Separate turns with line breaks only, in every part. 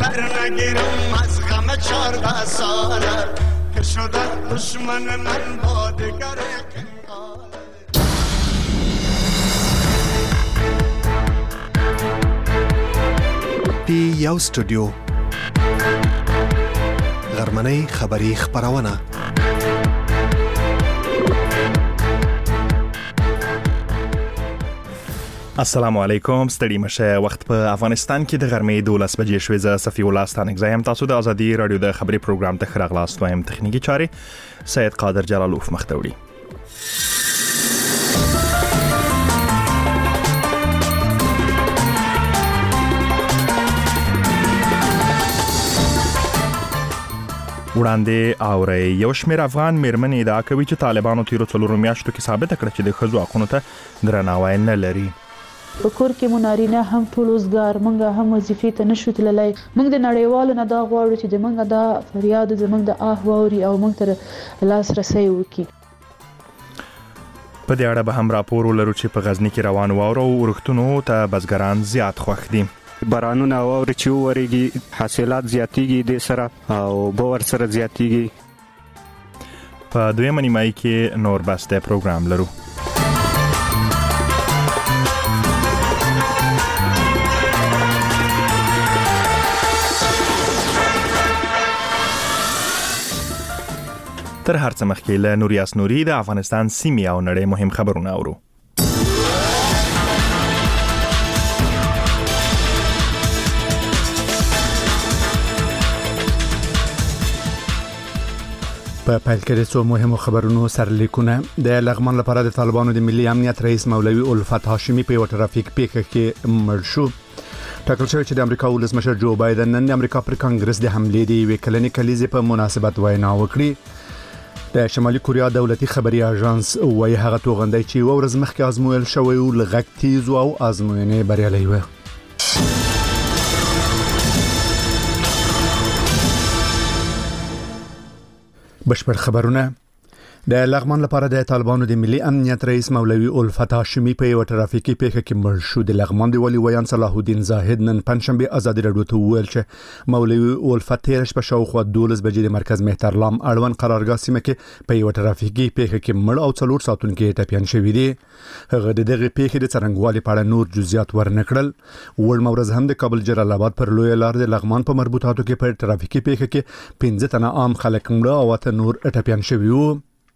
در نگیرم از غم 14 ساله که شده دشمن من با دگر قنقاله.
دی یو استودیو غرمنۍ خبری خبرونه.
السلام علیکم. ستړي مشه. وخت په افغانستان کې د غرمې 12 بجې شوې. زه صفی الله ستانکزی هم تاسو د ازادي رادیو د خبري پروګرام ته راغلاست. وایم تخنیکی چاري سید قادر جلالوف مختوری. وړاندې اوري یو شمېر افغان میرمنې ادعا کوي چې طالبانو تیرو څلورو میاشتو کې ثابت کړ چې د ښځو حقونو ته درناوی نه لري.
په کور کې مونارینه هم ټول وزګار مونږه هم وظیفې ته نشو تللی. مونږ د نړیوالو نه دا غواړو چې د مونږ دا فریاد زمونږ د آه واوري او مونږ تر لاس رسي وکړي.
په دې اړه به هم راپور ولرو چې په غزني کې روان واوره او ورښتونو ته بزګران زیات خوښ دي.
بارانونه واوري چې وریږي حاصلات زیاتیږي د سره او باور سره زیاتیږي.
په دویمه نیمایي کې نور بسته پروګرام لرو. تر هر څه مخکې له نوریاس نوري د افغانستان سیمې او نړۍ مهم خبرونه اورو.
په پیل کې د څو مهمو خبرونو سرلیکونه. د لغمان لپاره د طالبانو د ملي امنیت رئیس مولوي الفت هاشمي په یو ټرافیک پیښه کې مړ شو. ټاکل شوی چې د امریکا ولسمشر جو بایدن نن د امریکا پر کانګرس د حملې د یوې کلنې کلیزې په مناسبت وینا وکړي. د شمالي کوریا دولتي خبري اژانس وايي هغه توغندۍ چې یو ورځ مخکې ازمویل شوی او لغک تیز او ازموینې بریالي و. بشپړ خبرونه. د لغمان لپاره د طالبانو د ملي امنیت رئیس مولوي الفت هاشمي په یو ټرافیکي پیښه کې مړ شو. د لغمان د ولي ویان صلاح الدین زاهد نن پنځشنبه ازادي رادیو ته ویل چې مولوي الفت تیر شپه شاوخوا 12 بجې د مرکز مهترلام اړوند قرارګاه سیمه کې په یو ټرافیکي پیښه کې مړ او 4 ساعتونو کې ټپيان شوی دی. هغه د دغه پیښې د څرنګوالي په اړه نور جزئیات ورنکړل. وړ مورز هم د کابل جلال آباد پر لوی لار د لغمان په مربوطاتو کې په ټرافیکي پیښه کې 15 تنه عام خلک مړ او 8 نور ټپيان شوی وو.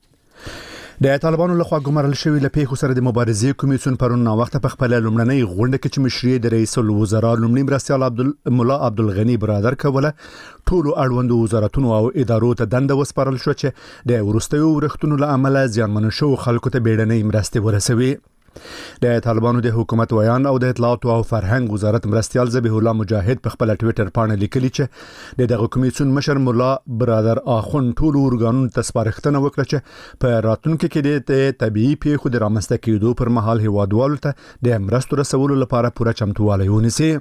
د طالبانو لخوا ګمارل شوی له پیښو سره د مبارزې کمیسیون پرون نا وخت په خپل لومړنۍ غونډه کې چې مشري د رئیس الوزرا لومړي مرستيال مولا عبدالغنی برادر کوله ټولو اړوندو وزارتونو او ادارو ته دنده وسپارل شو چې د ورستیو ورښتونو له عمله زیانمن شو خلکو ته بیړنۍ مرستې ورسوي. د طالبانو د حکومت ویان او د اطلاعات او فرهنګ وزارت مرستيال ذبیح الله مجاهد په خپل ټوئیټر باندې لیکلي چې دغه کمیسیون مشر مولا برادر اخون ټول ورګانونو ته سپارښتنه وکړه چې په راتلونکو کې د طبيعي پیښو د رامنځته کېدو پر مهال هیوادوالو ته د مرستو رسولو لپاره پوره چمتووالی ونیسي.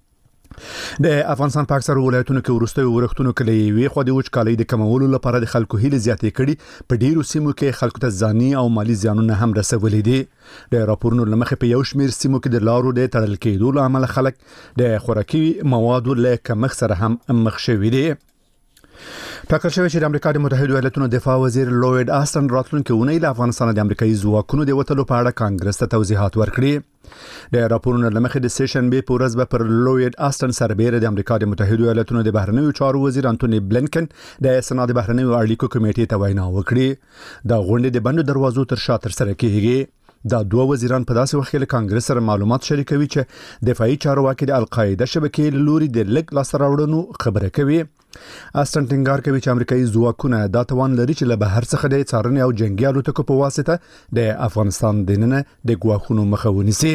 د افغانستان په اکثر ولایتونو کې ورستي ورښتونو کې وی خو د وچکالۍ د کمولو لپاره د خلکو هیله زیاتې کړي. په ډیرو سیمو کې خلکو ته ځاني او مالی زیانونه هم رسولي دي. د راپورونو لمخې په یو شمېر سیمو کې د لارو د تړل کېدو له امله خلک د خوراکي موادو له کمښت سره هم مخ شوي دي. ټاکل شوی چې د امریکا د متحده ایالاتونو دفاع وزیر لوید آستن راتلونکي اونۍ له افغانستان د امریکایي ځواکونو د وټلو په اړه کانګرس ته توضیحات ورکړي. د راپورونو لمخې د سیشنبه په ورځ به پر لوید آستن سربېره د امریکا د متحده ایالاتونو د بهرنیو چارو وزیر انټونی بلنکن د سناد بهرنیو اړیکو کمیټې ته وینا وکړي. د غونډې د بندو دروازو تر شا تر سره کېږي. دا دوه وزیران په داسې وخت کې له کانګرس سره معلومات شریکوي چې دفاعي چارواکي د القاعده شبکې لوري د لګ لاسراوړنو خبره کوي. آستن ټینګار کوي چې امریکایي ځواکونه دا توان لري چې له بهر څخه د څارنې او جنگي الوتکو په واسطه د افغانستان دننه د ګواښونو مخه ونیسي.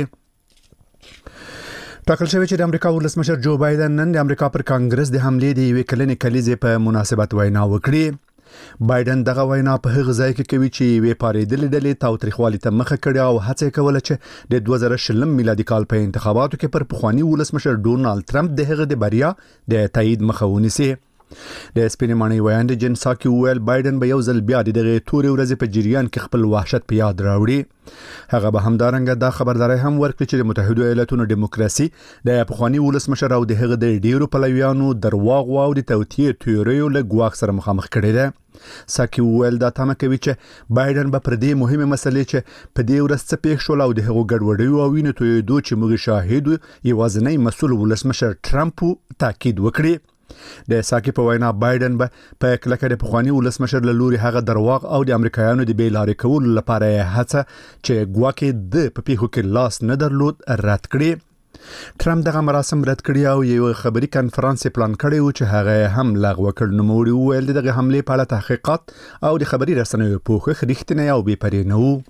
ټاکل شوی چې د امریکا ولسمشر جو بایدن نن د امریکا پر کانګرس د حملې د یوې کلنې کلیزې په مناسبت وینا وکړي. بایدن دغه وینا په هغه ځای کې کوي چې وی پاریدلې ډلې تاوتریخوالي ته مخه کړې او هڅه کوله چې د 2020 میلادي کال په انتخاباتو کې پر پخوانی ولسمشر ډونالد ټرمپ د هغه د بریا د تایید مخه ونیسي. د سپینمانی ویاند جن ساکي ویل بایدن به یو ځل بیا د دغه توري ورځې په جریان کې خپل وحشت په یاد راوړي. هغه به همدارنګه دا خبرداري هم ورکړي چې د متحده ایالاتونو دیموکراسي د پخوانی ولسمشر او د هغه د ډیرو پلویانو درواغ او د توطئې تیوریو له ګواښ سره مخامخ کړي ده. ساکي ویل دا تمه کوي چې بایدن به پر دې مهمه مسلې چې په دې ورځ څه پیښ شول او د هغو ګډوډیو او وینې تویېدو چې موږ شاهد یوازینی مسؤل ولسمشر ټرمپ تاکید وکړي. د ساکي په وینا بایدن به په کلکه د پخوانی ولسمشر له لوري هغه درواغ او د امریکایانو د بیلارې کولو لپاره هڅه چې ګواکې د په پیښو کې لاس نه درلود رد کړي. ټرمپ دغه مراسم رد کړی او یو خبري کانفرنس پلان کړی و چې هغه هم لغوه کړ. نو موږ ویل دغه حمله په اړه تحقیقات او د خبري رسنیو پوښښ رښتینی او بې پرې نه و.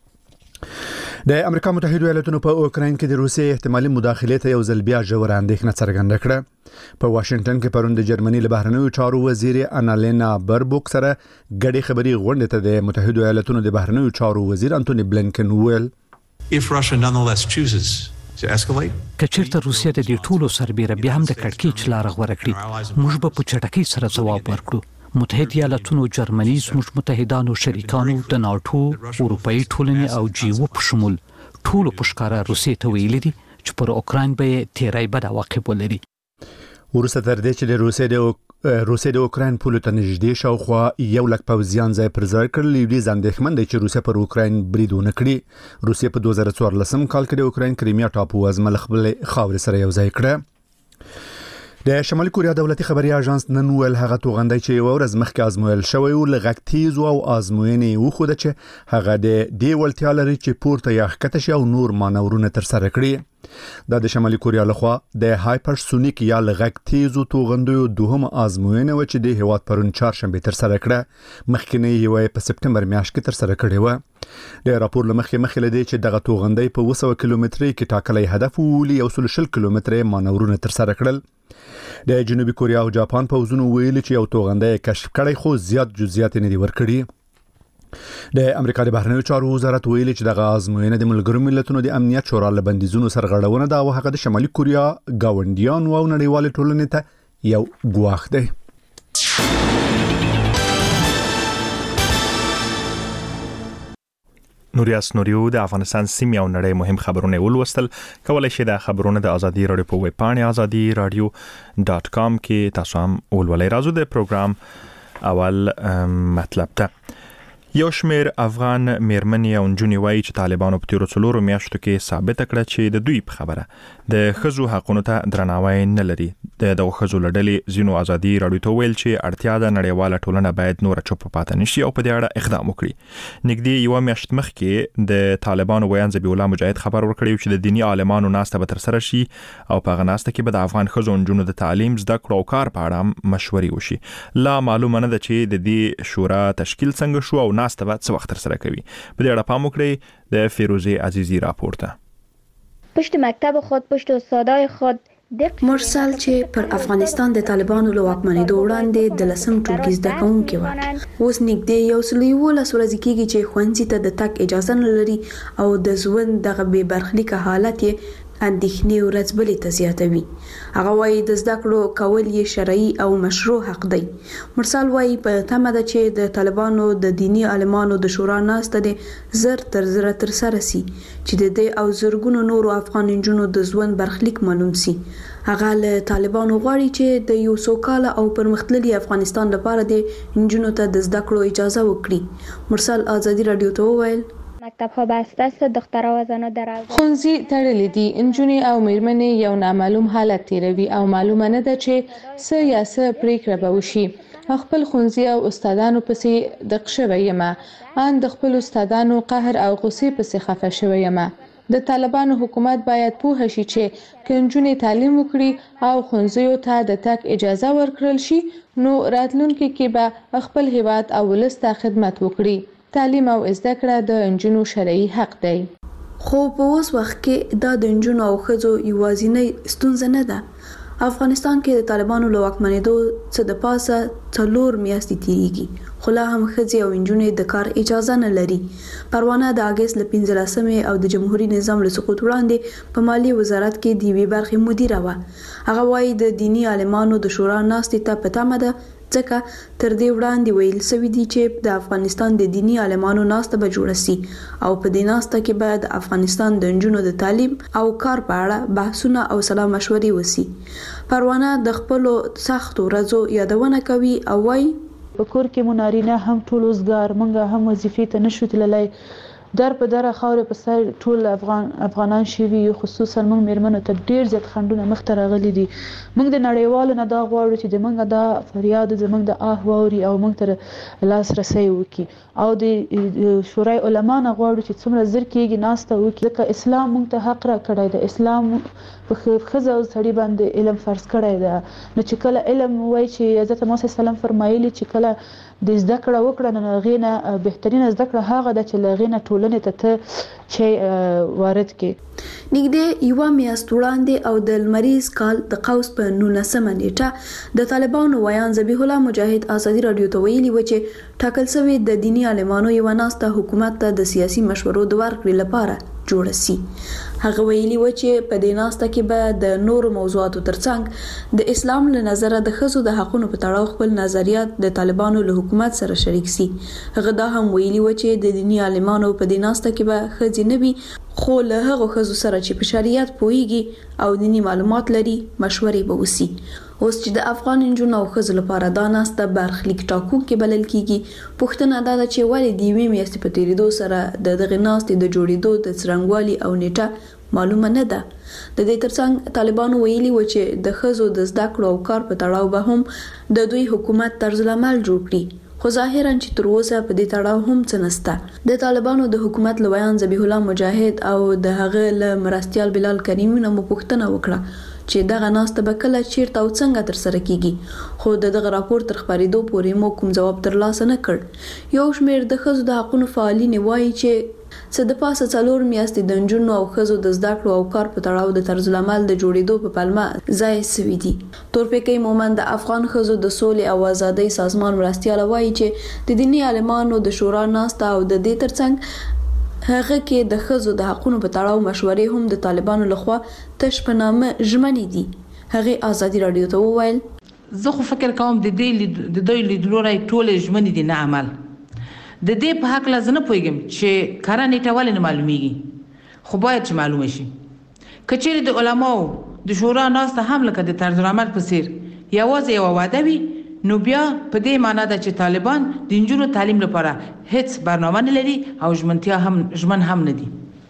د امریکا متحده ایالاتونو په اوکراین کې د روسیې احتمالي مداخله ته یو ځل بیا ژور اندېښنه څرګنده کړه. په واشنگټن کې پرون د جرمني له بهرنیو چارو وزیر انالینا بربوک سره ګډي خبري غونډه ته د متحده ایالاتونو د بهرنیو چارو وزیر انټونی بلنکن ویل
If Russia nonetheless chooses
کچېرته روسیه د دې ټولو سربېره بیا هم د کړکېچ لار غوره کړي موږ به په چټکۍ سره ځواب ورکړو. متحده ایالاتونو جرمني زموږ متحدانو شریکانو د ناتو اروپאי ټولنې او جیو په شمول ټولو په ښکاره روسیې ته ویلي دي چې پر اوکراین به تیری بد عواقب ولري.
ورسته تر دې چې د روسیې د اوکراین پولو ته نږدې شاوخوا 100,000 پوځیان ځای پر ځای کړل. لیډي اندېښمن دی چې روسیه پر اوکراین برید ونه کړي. روسیه په 2014 کال کې د اوکراین کریمیا ټاپو ازمل خپل خاورې سره یو ځای کړه. د شمالي کوریا دولتي خبري اژانس نن ویل هغه توغندای چې یو ورځ مخکې ازمویل شوی او لغک تیز او ازموینې وخوده چې هغه د دی ولتیا لري چې پورته یا ښکته شي او نور مانورونه تر سره کړي. دا د شمالي کوریا لخوا د هایپرسونیک یا لغک تیز توغندیو دوهم ازموینه و چې د هیواد پرون چهارشنبه تر سره کړه. مخکینی یو په سپټمبر میاشت کې تر سره کړی و. د راپور لمخې لدی چې دغه توغندی په 200 کیلومتري کې ټاکلې هدف ولې یو 100 کیلومتري مانورونه تر سره کړل. د جنوبي کوریا او جاپان پوځونو ویلي چې یو توغندی کشف کړی خو زیات جزئیات نه دي ورکړي. د امریکا د بهرنیو چارو وزارت ویلي چې دغه ازموینه د ملګرو ملتونو د امنیت شورا له بندیزونو سرغړونه ده او هغه د شمالي کوریا گاونډیانو او نړیوال ټولنې ته یو ګواښ دی.
نوریاس نوریو د افغانستان سیمې او نړۍ مهم خبرونه ولوستل. کولای شئ د خبرونو د ازادي رادیو په ویب پاڼه azadi-radio.com کې تاسو هم ولولئ. راځو د پروګرام اول مطلب ته. یو شمیر افغان میرمنې او نجونې وایي چې طالبانو په تیرو 4 میاشتو کې ثابت کړه چې د دوی په خبره د ښځو حقونو ته درناوی نه لري. د دغه ښځو لړلې زینو ازادي رادیو ته ویل چې اړتیا ده نړیواله ټولنه باید نور چوپ پاتې نشي او په دې اړه اقدام وکړي. نږدې یو میاشت مخکې د طالبانو ویان ذبیح الله مجاهد خبر ورکړی چې د دینی عالمانو ناسته به تر سره شي او په غناسته کې به د افغان ښځو نجونو د تعلیم زده کړو او کار په اړه مشورې وشي. لا معلومه نه ده چې د دې شورا تشکیل څنګه شو او ناسته به څه وخت تر سره کوي. په دې اړه پام وکړئ. د فیروزه عزیزی راپورته.
پشت مکتب خود پشت استادای خود
مرسل چې پر افغانستان د طالبانو له واکمنېدو وړاندې د لسم ټولګي زده کوونکي و. اوس نږدې یو سل 11 ورځې کېږي چې ښوونځي ته د تګ اجازه نه لري او د ژوند دغه بې برخلیکه حالت یې اندېښنې ورځ بلې ته زیاتوي. هغه وایي د زده کړو کول یې شرعي او مشروع حق دی. مرسل وایي په تمه ده چې د طالبانو د دینی عالمانو د شورا ناسته د زر تر سره سي چې د دې او زرګونو نورو افغان نجونو د ژوند برخلیک معلوم سي. هغه له طالبانو غواړي چې د یو سوکاله او پرمختللي افغانستان لپاره د نجونو ته د زده کړو اجازه ورکړي. مرسل ازادي رادیو ته وویل
مکتب‌ها بسته است، دخترها و زنها در
ښوونځي تړلي دي. نجونې او میرمنې یو نامعلوم حالت تیروي او معلومه نه ده چې څه یا څه پریکړه به وشي. خپل ښوونځي او استادانو پسې دق شوی یم. ان د خپل استادانو قهر او غصې پسې خفه شوی یم. د طالبانو حکومت باید پوه شي چې که نجونې تعلیم وکړي او ښوونځیو ته د تګ اجازه ورکړل شي نو راتلونکي کې به خپل هیواد او ولس ته خدمت وکړي. تعلیم او زده کړه د نجونو شرعي حق دی.
خو په اوس وخت کې دا د نجونو او ښځو یوازینۍ ستونزه نه ده. افغانستان کې د طالبانو له واکمنېدو څخه د پاسه 4 میاشتې تیریږي خو لا هم ښځې او نجونې د کار اجازه نه لري. پروانه د اگست ل 15 او د جمهوریت نظام له سقوط وړاندې په مالی وزارت کې د یوې برخې مدیره وه. هغه وايي د دینی عالمانو د شورا ناستې ته په تمه ده ځکه تر دې وړاندې ویل سوي دي چې د افغانستان د دینی عالمانو ناسته به جوړه سي او په دې ناسته کې به د افغانستان د نجونو د تعلیم او کار په اړه بحثونه او سلا مشورې وسی. پروانه د خپل سختو ورځو یادونه کوي او وايي
په کور کې مونارینه هم ټول وزګار منګه هم وظیفې ته نشو تللی در په دره خاورې په سر ټول افغانان شوي خصوصا موږ میرمنو ته ډیر زیات خنډونه مخته راغلي دي. موږ د نړیوالو نه دا غواړو چې د موږ دا فریاد زموږ د آه واوري او موږ ته لاسرسی وکړي او د شورای علما نه غواړو چې څومره زر کېږي ناسته وکړي ځکه اسلام موږ ته حق راکړی دی. اسلام په ښځه او سړي باندې علم فرض کړی دی. نو چې کله علم وایي چې حضرت محمد صلی الله علیه وسلم فرمایلی چې کله د زده کړه وکړه نو غینه بهترینه زده کړه هغه ده چې لغینه ټولنې ته چې وارد کې.
نږدې یو میاشت وړاندې او د لمریز کال د قوس په 19 نیټه د طالبانو ویان ذبیح الله مجاهد ازادي رادیو ته ویلي و چې ټاکل شوی د دینی عالمانو یو ناسته حکومت ته د سیاسي مشورو د ورکړې لپاره جوړ سي. هغه ویلي و چې په دې ناسته کې به د نورو موضوعاتو ترڅنګ د اسلام له نظره د ښځو د حقوقو په تړاو خپل نظریات د طالبانو له حکومت سره شریک سي. هغه دا هم ویلي و چې د دینی عالمانو په دې ناسته کې به ښځې نه وي خو له هغو ښځو سره چې په شریعت پوهیږي او دینی معلومات لري مشورې به وسی. اوس چې د افغان نجونو او ښځو لپاره دا ناسته برخلیک ټاکونکې بلل کیږي پوښتنه دا ده چې ولې د یوې میاشتې په تیریدو سره د دغه ناستې د جوړېدو د څرنګوالي او نیټه معلومه نه ده. د دې ترڅنګ طالبانو ویلي و چې د ښځو د زده کړو او کار په تړاو به هم د دوی حکومت طرز العمل جوړ کړي خو ظاهرا چې تر اوسه په دې تړاو هم څه نشته. د طالبانو د حکومت لویان ذبیح الله مجاهد او د هغه له مرستيال بلال کریمی نه پوښتنه وکړه چې دغه ناسته به کله چیرته او څنګه تر سره کیږي خو دغه راپور تر خبرېدو پورې مو کوم جواب ترلاسه نه کړ. یو شمېر د ښځو د حقوقو فعالین وایي چې څه د پاسه 4 میاشتې د نجونو او ښځو د زده کړو او کار په تړاو د طرز العمل د جوړېدو په پلمه ځای سوي دي. تورپیکۍ مومند د افغان ښځو د سولې او ازادۍ سازمان مرستيال وایي چې د دینی عالمانو د شورا ناسته او د دې ترڅنګ هغه کې د ښځو د حقوقو په تړاو مشورې هم د طالبانو لخوا تش په نامه ژمنې دي. هغه ازادي رادیو ته وویل
زه خو فکر کوم د دوی لیدلوري ټول ژمنې دي نه عمل. د دې په حق لازم نه پوهیږم چې کارا نیټه ولې نه معلومیږي خو باید چې معلومه شي. کچېری د علماو د شورا ناسته هم لکه د طرز العمل په څیر یوازې یو وعده وي نو بیا په دې معنی ده چې طالبان د نجونو تعلیم لپاره هیڅ برنامه نه لري او ژمن هم نه دي.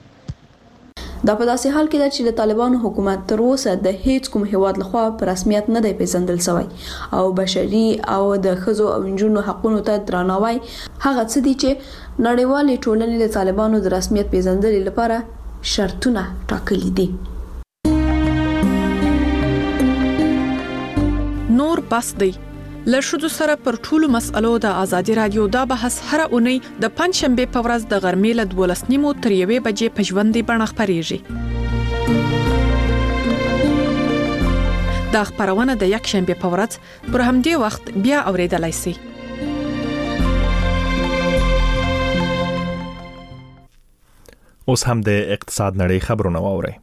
دا په داسې حال کې ده چې د طالبانو حکومت تر اوسه د هیڅ کوم هیواد لخوا په رسمیت نه دی پیژندل شوی او بشري او د ښځو او نجونو حقوقو ته درناوی هغه څه دي چې نړیوالې ټولنې د طالبانو د رسمیت پیژندلو لپاره شرطونه ټاکلي دي.
نور بس دی لښودو سره پر ټولو مسالو د ازادي رادیو دا بحث هر اونۍ د پنځشنبه په ورځ د غرمې له 12:30 تر 1 بجې په ژوندۍ بڼه خبريږي. دا خبرونه د یک شنبه په ورځ پر همدې وخت بیا اوریدلای شئ.
اوس هم د اقتصاد نړۍ خبرونه واورئ.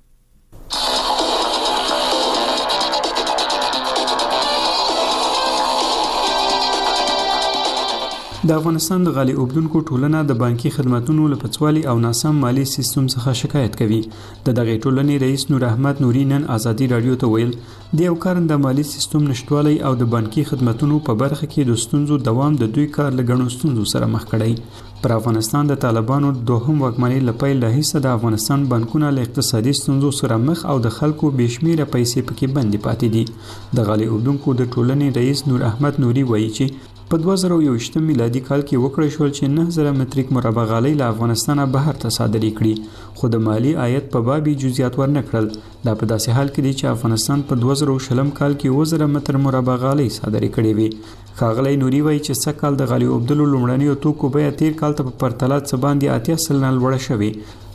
د افغانستان د غالي اوبدونکو ټولنه د بانکي خدماتو لپاره او ناسم مالی سیستم څخه شکایت کوي. د دغه ټولنې رئیس نور احمد نوري نن ازادي رادیو ته ویل د یو کارنده مالی سیستم نشټوالي او د بانکي خدماتو په برخه کې د ستونزو دوام د دوی کار لګڼو ستونزو سره مخ کړي. پر افغانستان د طالبانو دوهم واکمنۍ لپاره له هیڅ د افغانستان بانکونه له اقتصادي ستونزو سره مخ او د خلکو بشمیره پیسې پکې بندي پاتې دي. د غالي اوبدونکو د ټولنې رئیس نور احمد نوري وایي چې په 2021 میلادي کال کې وکړی شول چې 9000 متریک مربع غالۍ له افغانستانه بهر ته صادرې کړي خو د مالی عاید په بابي جزئیات ورنکړل. دا په داسې حال کې دی چې افغانستان په 2020 کال کې 1000 متر مربع غالۍ صادرې کړې وي. ښاغلی نوري وایي چې سږ کال د غالۍ اوبدلو لومړنیو توکو بیه تیر کال ته په پرتله څه باندې 80 سلنه لوړه شوې.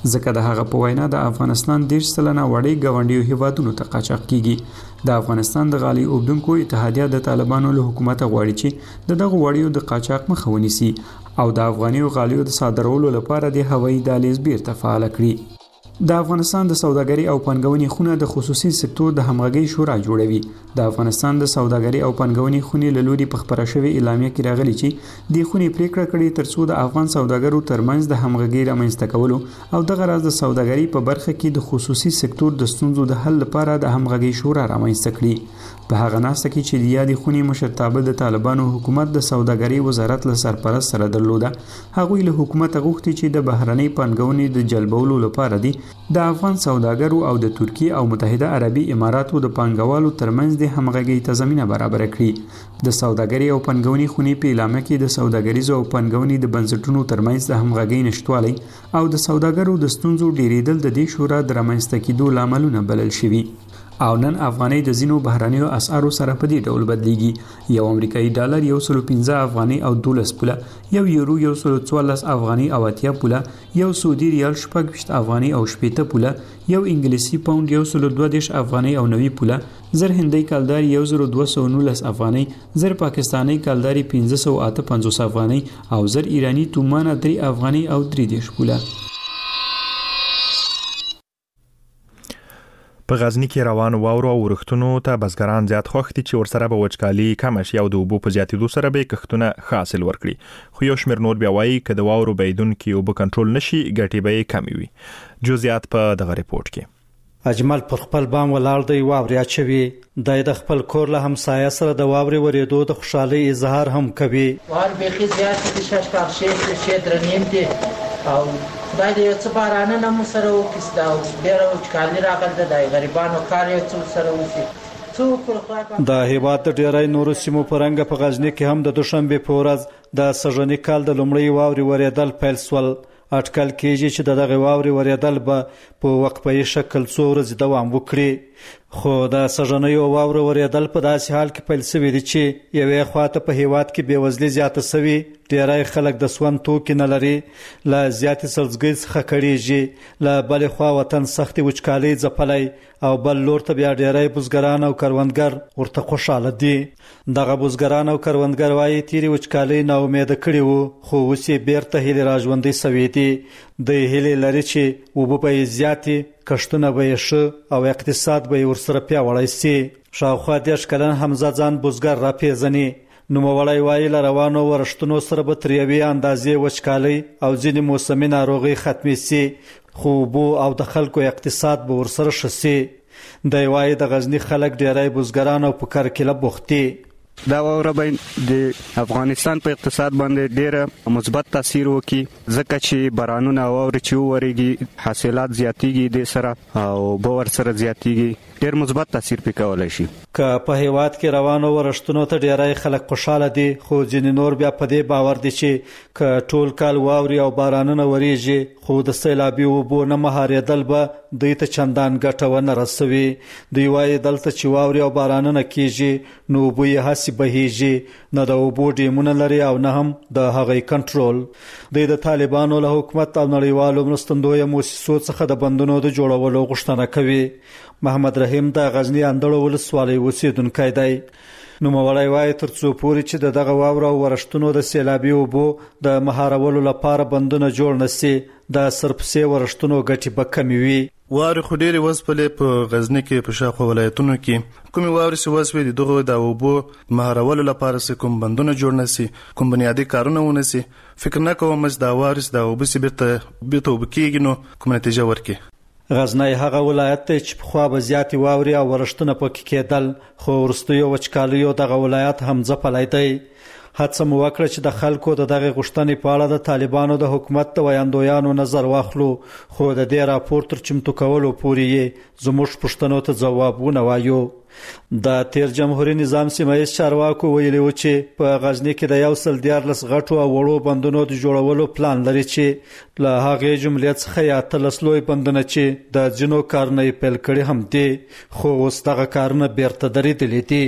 ځکه د هغه په وینا د افغانستان 10 سلنه وړي ګاونډیو هیوادونو ته قاچاق کیږي د افغانستان د غالي اوبدونکو اتحادیه د طالبانو له حکومت غواړي چې دغه وړیو د قاچاق مخه ونیسي او د افغاني غالیو د صادرولو لپاره د هوایي دهلیز بیرته فعال کړي د افغانستان د سوداګرۍ او پانګونې خونه د خصوصي سکتور د همغږي شورا جوړوي د افغانستان د سوداګرۍ او پانګونې خونې له لوري په خبره شوې اعلامیه کې راغلي چې د خونې پریکړه کړې ترڅو د افغان سوداګرو ترمنځ د همغږي رامنځته کولو او دغه راز د سوداګرۍ په برخه کې د خصوصي سکتور د ستونزو د حل لپاره د همغږي شورا رامنځته کړي په هغه ناسته کې چې د یادې خونې مشرتابه د طالبانو حکومت د سوداګرۍ وزارت له سرپرست سره درلوده هغوی له حکومت غوښتي چې د بهرنۍ پانګونې د جلبولو لپاره دی د افغان سوداګرو او د ترکیه او متحده عربي اماراتو د پانګوالو ترمنځ د همغږۍ ته زمینه برابر کړي د سوداګرۍ او پانګونې خونې په اعلامیه کې د سوداګریزو او پانګونې د بنسټونو ترمنځ د همغږۍ نشټوالی او د سوداګرو د ستونزو ډیریدل د دې شورا د رامنځته کېدو لاملونه بلل شوي او نن افغانۍ د ځینو بهرنیو اسعارو سره په دې ډول بدلیږي یو امریکایي ډالر 115 افغانۍ او 12 پوله یو یورو 114 افغانۍ او 80 پوله یو سعودي ریال 16 افغانۍ او 80 پوله یو انګلیسي پاوند 122 افغانۍ او 90 پوله زر هندۍ کلدار 1219 افغانۍ زر پاکستاني کلدار 558 افغانۍ او زر ایرانی تومان 3 افغانۍ او 30 پوله
په غزنی کې روان واورو او ورښتونو ته بزګران زیات خوښ دي چې ورسره به وچکالي کم شي او د اوبو په زیاتېدو سره به کښتونه حاصل ورکړي خو یو شمېر نور بیا وایي که د واورو بهیدونکي اوبه کنټرول نشي ګټې به یې کمې وي جزئیات په دغه ریپورت کې
اجمل پر خپل بام ولاړ دی واوري اچوي د خپل کور له همسایه سره د واوري ورېدو د خوشحالۍ اظهار هم کوي
وار بيخي زیات دي شاشکار شي درنیم دي او خدای دې یو څه بارانه مو سره وکړي دا ډېره وچکالي راغله د غریبانو کار یو څه سره وشي
د هیواد د ډېری نورو سیمو په رنګه په غزنی کې هم د دوشنبې په ورځ د سږني کال د لومړۍ واوري ورېدل پیل سول اټکل کېږي چې دغه واوري ورېدل به په وقفه‌ای شکل څو ورځې دوام وکړي خو د سږنیو واورو ورېدل په داسې حال کې پیل شوي دي چې یوې خواته په هیواد کې بېوزلي زیاته شوې ډېری خلک د سون توکي نه لري له زیاتې سبزګۍ څخه کړېږي له بلې خوا وطن سختې وچکالۍ ځپلی او بل لور ته بیا ډېری بزګران او کروندګر ورته خوشحاله دي دغه بزګران او کروندګر وایي تیرې وچکالۍ ناامیده کړي وو خو اوس یې بیرته هیلې راژوندۍ شوې دي د هیلې لري چې اوبه به یې زیاتې کښتونه به یې ښه او اقتصاد به یې ورسره پیاوړی سي شاوخوا 10 کلن حمزه ځان بزګر راپېژني نوموړی وایي له روانو ورښتونو سره به تر یوې اندازې وچکالۍ او ځینې موسمي ناروغۍ ختمې سي خو اوبو او د خلکو اقتصاد به ورسره ښه سي دی وایي د غزني خلک ډېری بزګران او په کرکیله بوخت دي
دا واوره به د افغانستان په اقتصاد باندې ډېر مثبت تاثیر وکړي ځکه چې بارانونه واوري چې ووريږي حاصلات زیاتېږي د سره او باور سره زیاتېږي ډېر مثبت تاثیر پې کولی شي
که په هیواد کې روانو ورښتونو ته ډېری خلک خوشحاله دي خو ځینې نور بیا په دې باور دي چې که ټول کال واوري او بارانونه وریږي خو د سیلابي اوبو نه مهارېدل به دوی ته چندان ګټه ونه رسوي دوی وایي دلته چې واوري او بارانونه کېږي نو اوبه یې هسې بهیږي نه د اوبو ډیمونه لري او نه هم د هغوی کنټرول دوی د طالبانو له حکومت او نړیوالو مرستندویه موسسو څخه د بندونو د جوړولو غوښتنه کوي محمد رحیم د غزنی اندړو ولسوالۍ اوسیدونکی دی نوموړی وایي تر څو پورې چې د دغه واورو او ورښتونو د سیلابي اوبو د مهارولو لپاره بندونه جوړ نشي د سرپسې ورښتونو ګټې به کمې وي
واوري خو ډېرې وځپلې په غزني کې په شاوخوا ولایتونو کې کومې واورې چې وځپې دي دغو د اوبو مهارولو لپاره چې کوم بندونه جوړ نشي کوم بنیادي کارونه ونشي فکر نه کوم چې د واورې د اوبه چې بیرته اوبه کېږي نو کومه نتیجه ورکړي
غزنی هغه ولایت دی چې پخوا به زیاتې واورې او ورښتونه پکې کېدل خو وروستیو وچکالیو دغه ولایت هم ځپلی دی هڅه مو وکړه چې د خلکو د دغه غوښتنې په اړه د طالبانو د حکومت د ویاندویانو نظر واخلو خو د دې راپور تر چمتو کولو پورې یې زموږ پوښتنو ته ځواب ونه وایو د تیر جمهوریت نظام سیمایي چارواکو ویلي و چې په غزنی کې د 114 غټو او وړو بندونو د جوړولو پلان لري چې له هغې جملې څخه 13 لوی بندونه چې د ځینو کارونه یې پیل کړي هم دي خو اوس دغه کارونه بیرته درېدلي دي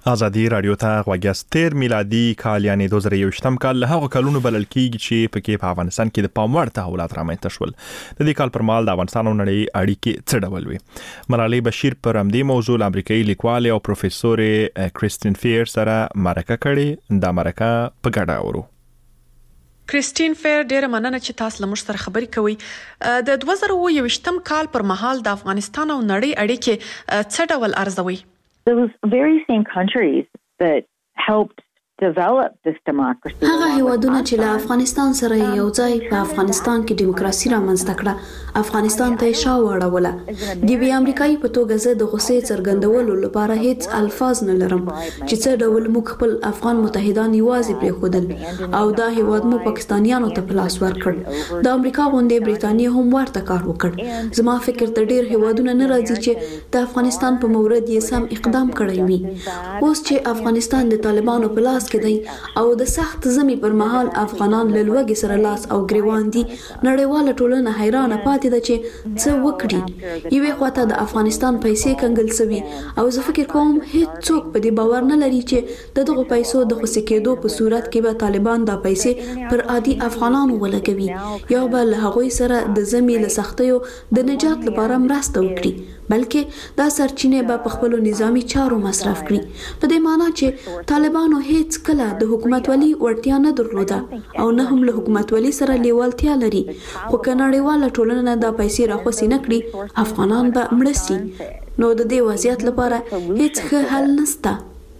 ازادي رادیو ته غوږیاست. تیر میلادي کال یعنی 2021 کال له هغو کلونو بلل کیږي چې پکې په افغانستان کې د پام وړ تحولات رامنځته شول. د دې کال پر مهال د افغانستان او نړۍ اړیکې څه ډول وي؟ ملالۍ بشیر پر همدې موضوع امریکایي لیکوال او پروفیسور کریستین فیر سره مرکه کړې. دا مرکه په ګډه اورو.
کریستین فیر ډیره مننه چې تاسو له موږ سره خبرې کوئ. د 2021 کال پر مهال د افغانستان او نړۍ اړیکې څه ډول ارزوي؟
Those very same countries that helped develop this democracy.
هغه هیوادونه چې له افغانستان سره یو ځای په افغانستان کې دیموکراسي رامنځته کړه، افغانستان ته شا وړوله. د وی امریکایي په توګه زه د غوسې څرګندولو لپاره هیڅ الفاظ نه لرم چې څه ډول موږ خپل افغان متحدان یوازې پرېښودل او دا هیواد مو پاکستانیانو ته په لاس ورکړ. د امریکا غونډې بریټانیا هم ورته کار وکړ. زما فکر ته ډېر هیوادونه نه راځي چې د افغانستان په مورد یې سم اقدام کړی وي. اوس چې افغانستان د طالبانو په لاس او د سخت زمي پر مهال افغانان له لوګي سره لاس او ګریوان دي، نړیواله ټولنه حیرانه پاتې ده چې څه وکړي. یوې خواته د افغانستان پیسې کنګل سوي او زه فکر کوم هیڅ څوک په دې باور نه لري چې دغه پیسو د خوسې کېدو په صورت کې به طالبان دا پیسې پر عادي افغانانو ولګوي یا به له هغوی سره د زمي له سختیو د نجات لپاره مرسته وکړي، بلکې دا سرچینې به په خپل نظامی چارو مصرف کړي. په دې معنی چې طالبانو هیڅ کله د حکومت ولي ورتیا نه درلوده او نه هم له حکومت ولي سره لیوالتیا لري. خو که نړیواله ټولنه دا پیسې راخوسي نه کړي، افغانان به مړه سي. نو د دې وضعیت لپاره هیڅ ښه حل نشته.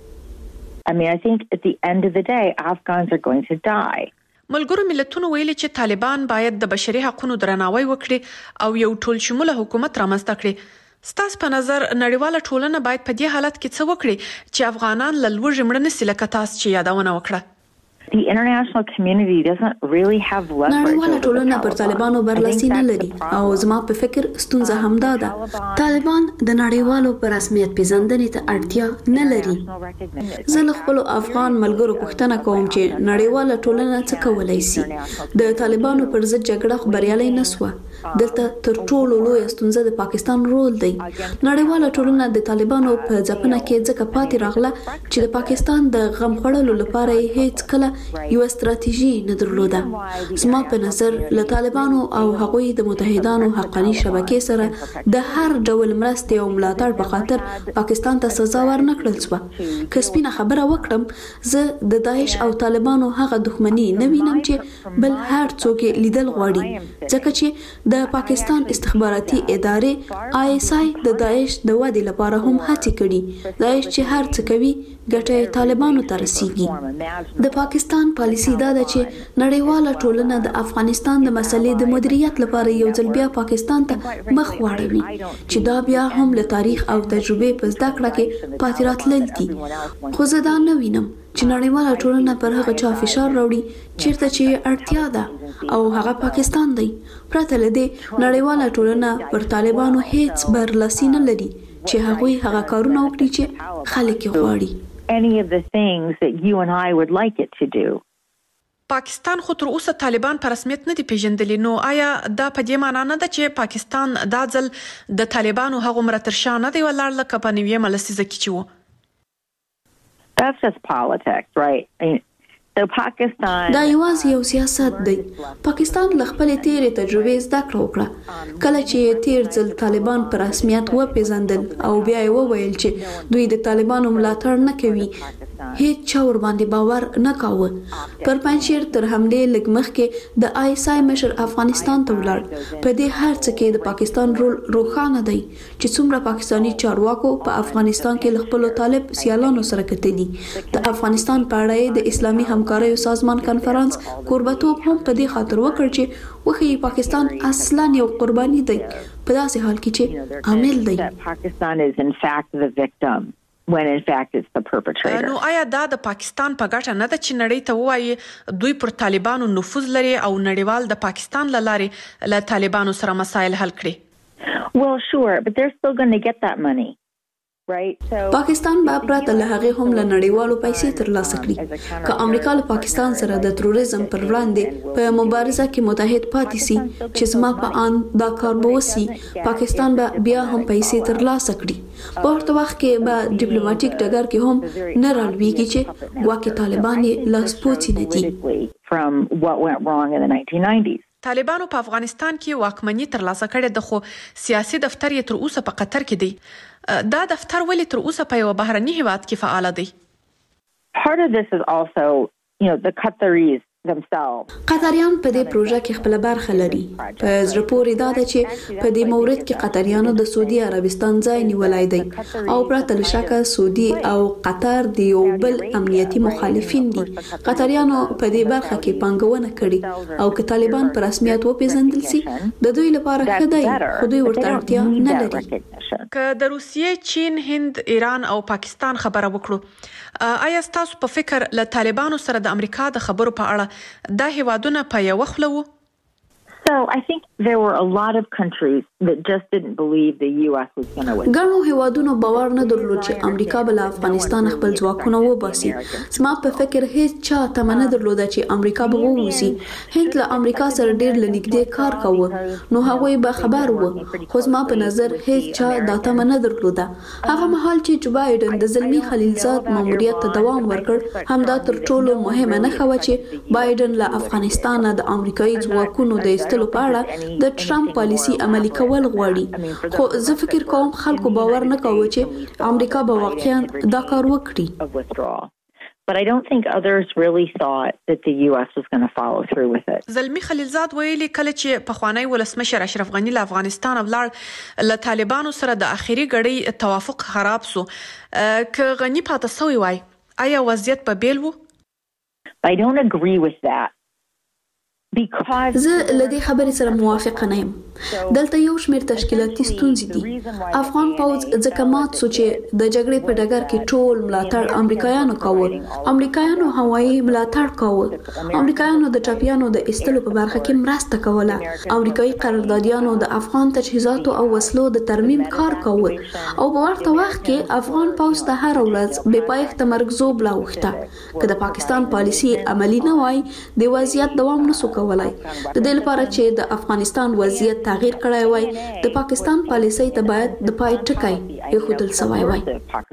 I mean, I think at the end of the day, Afghans are going to die.
ملګرو ملتونو ویلي چې طالبان باید د بشري حقوقو درناوی وکړي او یو ټول شموله حکومت رامنځته کړي. ستاسو په نظر نړیواله ټولنه باید په دې حالت کې څه وکړي چې افغانان له لوږې مړه نشي، لکه تاسو چې یادونه وکړه؟
The international community doesn't really have leverage.
نړیواله ټولنه پر طالبانو برلاسي نه لري او زما په فکر ستونزه همدا ده. طالبان د نړیوالو پر رسمیت پیژندنې ته اړتیا نه لري. زه له خپل افغان ملګرو پوښتنه کوم چې نړیواله ټولنه څه کولای شي. د طالبانو پر ضد جګړه خبريالي نسوه. دلته تر ټولو لوی ستونزه د پاکستان رول دی. نړیواله ټولنه د طالبانو په ځپنه کې ځکه پاتې راغله چې د پاکستان د غم خړلو لپاره هیڅ کله یو ستراتیژي نه درلوده. زما په نظر له طالبانو او هغوی د متحدانو حقاني شبکې سره د هر ډول مرستې او ملاتړ په خاطر پاکستان ته سزا ورنکړل شوه. که سپینه خبره وکړم، زه د داعش او طالبانو هغه دښمني نه وینم چې بل هر څوک لیدل غواړي، ځکه چې د پاکستان استخباراتي ادارې ISI د داعش د ودې لپاره هم هڅې کړي. داعش چې هر څه کوي ګټه طالبانو ته رسیږي. د پاکستان پالیسی دا ده چې نړیواله ټولنه د افغانستان د مسلې د مدیریت لپاره یو ځل بیا پاکستان ته مخ واړوي، چې دا بیا هم له تاریخ او تجربې په زده کړه کې پاتې راتلل دي. خو زه دا نه وینم چې نړیواله ټولنه پر هغه چا فشار راوړي چیرته چې اړتیا ده او هغه پاکستان دی. پرته له دې نړیواله ټولنه پر طالبانو هیڅ برلاسي نه لري چې هغوی هغه کارونه وکړي چې خلک یې غواړي.
Any of the things that you and I would like it to do.
پاکستان خو تر اوسه طالبان په رسمیت نه دي پیژندلي، نو آیا دا په دې معنی نه ده چې پاکستان دا ځل د طالبانو هغه مرتر شاه نه دی ولاړ لکه په 90 لسیزه کې چې و؟
That's just politics, right? I mean,
دا یوازې یو سیاست دی. پاکستان له خپلې تیرې تجربې زده کړه وکړه. کله چې تیر ځل طالبان په رسمیت وپیژندل او بیا یې وویل چې دوی د طالبانو ملاتړ نه کوي، هیڅ چا ور باندې باور نه کاوه. پر پنځیر تر حملې لږ مخکې د ISI مشر افغانستان ته ولاړ. په دې هر څه کې د پاکستان رول روښانه دی چې څومره پاکستانی چارواکو په افغانستان کې له خپلو طالب سیالانو سره کتلي. د افغانستان په اړه د اسلامي همکاریو سازمان کنفرانس کوربتوب هم په دې خاطر وکړ چې وخی پاکستان اصلا یو قرباني دی، په داسې حال کې چې عامل دی.
Pakistan is in fact the victim when in fact it's the perpetrator.
نو آیا دا د پاکستان په ګټه نه ده چې نړۍ ته وایي دوی پر طالبانو نفوذ لري او نړیوال د پاکستان لاره له طالبانو سره مسایل حل کړي؟
Well, sure, but they're still going to get that money.
پاکستان به پرته له هغه هم له نړیوالو پیسې ترلاسه کړي که امریکا له پاکستان سره د تروریزم پر وړاندې په مبارزه کې متحد پاتې سي چې زما په ان دا کار به وسی پاکستان به بیا هم پیسې ترلاسه کړي په ورته وخت کې به ډیپلوماټیک ډګر کې هم نه راوړيږي چې ګواکې طالبان لاس پوڅي نه دي.
طالبانو په افغانستان کې واکمني ترلاسه کړې ده خو سیاسي دفتر یې تر اوسه په قطر کې دی. دا دفتر ولې تر اوسه په یو بهرني هیواد کې فعال دی؟
Part of this is also, the Qataris themselves.
قطریان په دې پروژه کې خپل برخه لري. په زړه پورې دا ده چې په دې مورد کې قطریانو د سعودي عربستان ځای نیولای دی او پرته له شکه سعودي او قطر د یو بل امنیتي مخالفین دي. قطریانو په دې برخه کې پانګونه کړې او که طالبان په رسمیت وپیژندل شي د دوی لپاره ښه دی خو دوی ورته اړتیا نه لري.
که د روسیې، چین، هند، ایران او پاکستان خبره وکړو آیا تاسو په فکر له طالبانو سره د امریکا د خبرو په اړه دا هیوادونه په یو خله وو؟
So I think there were a lot of countries that just didn't believe the US was going to win.
ګڼو هیوادونو باور نه درلود چې امریکا به له افغانستان خپل ځواکونه وباسي. زما په فکر هیڅ چا تمه نه درلوده چې امریکا به ووځي. هند له امریکا سره ډېر لنږدې کار کاوه نو هغوی به خبر وو خو زما په نظر هیڅ چا دا تمه نه درلوده. هغه مهال چې جو بایدن د زلمی خلیلزاد ماموریت ته دوام ورکړ همدا تر ټولو مهمه نه خو چې بایدن له افغانستان د امریکایي ځواکونو د په اړه د ټرمپ پالیسی عملي کول غواړي خو زه فکر کوم خلکو باور نه کوي چې امریکا به واقعا دا کار وکړي.
But I don't think others really thought that the US was going to follow through with it.
زلمی خلیلزاد ویلي کله چې پخوانی ولسمشر اشرف غنی له افغانستان ولاړ له طالبانو سره د اخیری غړي توافق خراب سو که غنی پاتې سوی وای آیا وضعیت به بیل وو؟
I don't agree with that.
زه له دې خبرې سره موافقه نه یم. دلته یو شمېر تشکیلاتي ستونزې دي. افغان پوځ ځکه مات سو چې د جګړې په ډګر کې ټول ملاتړ امریکایانو کاوه. امریکایانو هوایي ملاتړ کاوه. امریکایانو د ټاپیانو د ایستلو په برخه کې مرسته کوله. امریکایي قراردادیانو د افغان تجهیزاتو او وسلو د ترمیم کار کاوه او په ورته وخت کې افغان پوځ ته هر ورځ بې پایښته مرګ لا وخته. که د پاکستان پالیسی عملی نه وای د وضعیت دوام نسو د دې لپاره چې د افغانستان وضعیت تغییر کړای وای د پاکستان پالیسۍ ته باید د پای ټکی ایښودل شوی وای.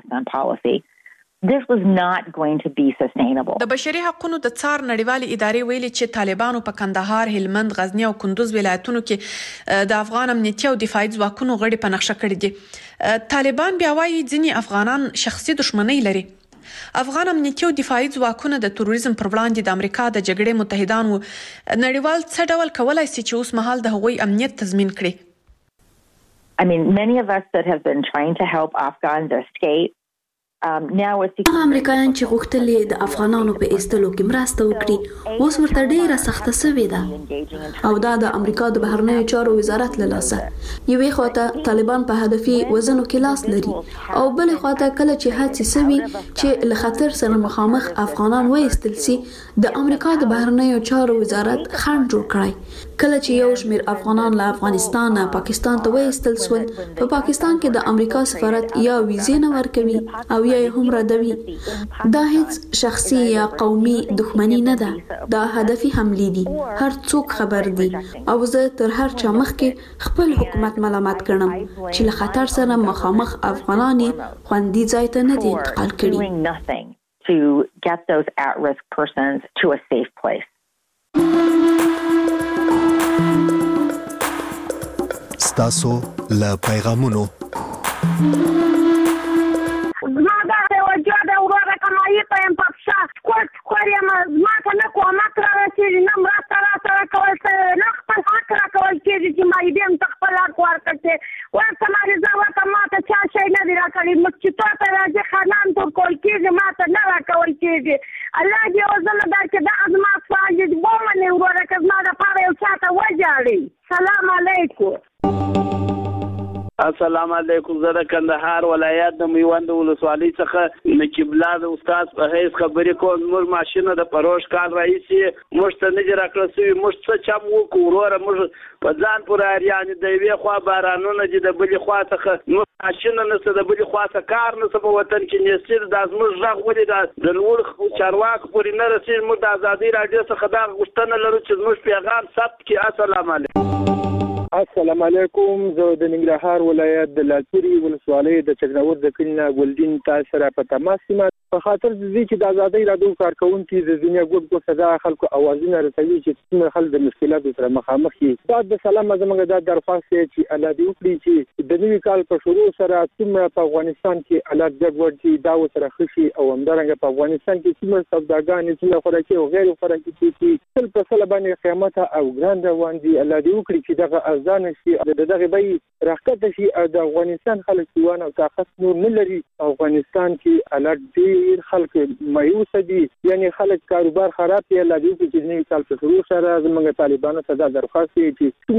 This was not going to be sustainable.
د بشري حقوقو د څار نړیوالې ادارې ویلي چې طالبانو په کندهار، هلمند، غزنی او کندوز ولایتونو کې د افغان امنیتي او دفاعي ځواکونو غړي په نقشه کړي دي. طالبان بیا وایي ځینې افغانان شخصي دښمنۍ لري. افغان امنیتي او دفاعي ځواکونه د تروریزم پر وړاندې د امریکا د جګړې متحدان وو. نړیوال څه ډول کولای شي چې اوس مهال د هغوی امنیت تضمین کړي؟
I mean, many of us that have been trying to help Afghans escape
هغه امریکایان چې غوښتل د افغانانو په ایستلو کې مرسته وکړي اوس ورته ډیره سخته شوې ده او دا د امریکا د بهرنیو چارو وزارت له لاسه. یوې خواته طالبان په هدفي وزنو کې لاس لري او بل خواته کله چې هڅې سوي چې له خطر سره مخامخ افغانان وایستل سي د امریکا د بهرنیو چارو وزارت خنډ جوړ کړی. کله چې یو شمېر افغانان له افغانستان پاکستان ته وایستل سول په پاکستان کې د امریکا سفارت یا ویزې نه ورکوي او یا هم ردوي. دا هیڅ شخصي یا قومي دښمنی نه ده، دا هدفي حملې دي. هر څوک خبر دي او زه تر هر چا مخکې خپل حکومت ملامت ګڼم چې له خطر سره مخامخ افغانان خوندي ځای ته نه دي انتقال کړي.
To get those at-risk persons to a safe place.
ستاسو له پیغامونو
جاده وراره کمایی پایم پاپشا کوټ خوریم ما ته نه کومک راځي نه مرسته را کول څه نه خپل حق را کول کېږي چې ما دې هم خپل حق ورکړي ورته ما ځواب ما ته چا شي نه دی راکړي مکه ته راځي خانان ته کول کېږي ما ته نه را کول کېږي الله دې او زما دا چې د ازما فاجد بومنه وراره کزما د پاره یو چاته وځاړي. سلام علیکم.
السلام علیکم. زه د کندهار ولایت د میوند ولسوالۍ څخه نقیب الله د استاد په حیث خبرې کوم. موږ ماشینه د پروش کال رئیسي موږ ته نه راکړل شوی، موږ څه چم وکړو وروره موږ په ځان پورې اریان د یوې خوا بارانونه دي د بلې خوا څخه ماشين نسته د بلی خاصه کار نسته په وطن کې نسیر د ازمر ژغ ولې د نور چارواک پورې نه رسید. موږ د ازادي رادیو څخه دا غوښتنه لرو چې موږ پیغام ثبت کړي. السلام علیکم.
السلام علیکم. زه د ننګرهار ولایت د لالپوري ولسوالۍ د چکناور د کلینه ګلدین تاسو سره په تماس یم په خاطر د دې چې د ازادي رادیو کارکونکو د دنیا ګډ صدا خلکو اوازونه رسوي چې څومره خلک د مشکلاتو سره مخامخ دي. بعد د سلام زموږ د درخواست چې الله دې وکړي چې د نوي کال په شروع سره څومره په افغانستان کې حالات ګډوډ دي دا وسره خشي او همدارنګه په افغانستان کې څومره سوداګانې څومره خوراکي او غیر خوراکي شي تل په سل باندې قیامت او ګران روان دي. الله دې وکړي چې دغه ارزان شي دغه به راکته شي د افغانستان خلک ځوان او طاقت نور نه لري. افغانستان کې حالات ډېر خلک مایوس دي یعنی خلک کاروبار خراب دي. الله دې وکړي چې نوي کال په شروع سره زموږ طالبانو ته دا درخواست دی چې